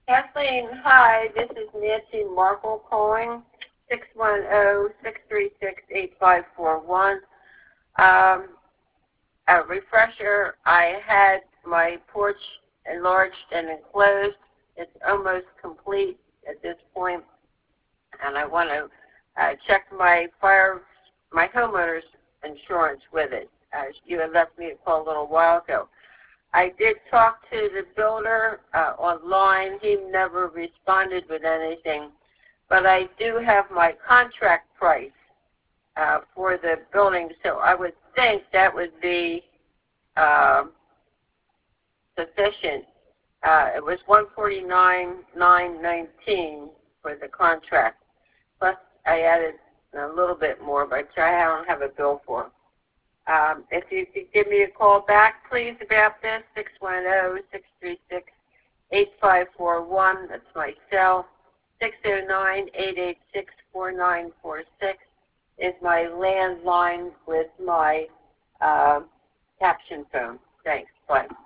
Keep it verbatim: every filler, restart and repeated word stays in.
Kathleen, hi. This is Nancy Markle calling, six one zero, six three six, eight five four one. Um, a refresher, I had my porch enlarged and enclosed. It's almost complete at this point, and I want to uh, check my fire, my homeowner's insurance with it. As you had left me a call a little while ago. I did talk to the builder uh, online. He never responded with anything. But I do have my contract price uh, for the building, so I would think that would be uh, sufficient. Uh, it was one forty-nine nine nineteen for the contract. Plus, I added a little bit more, but I don't have a bill for. Um, if you could give me a call back, please, about this, six one zero, six three six, eight five four one. That's my cell. six zero nine, eight eight six, four nine four six is my landline with my uh, caption phone. Thanks. Bye.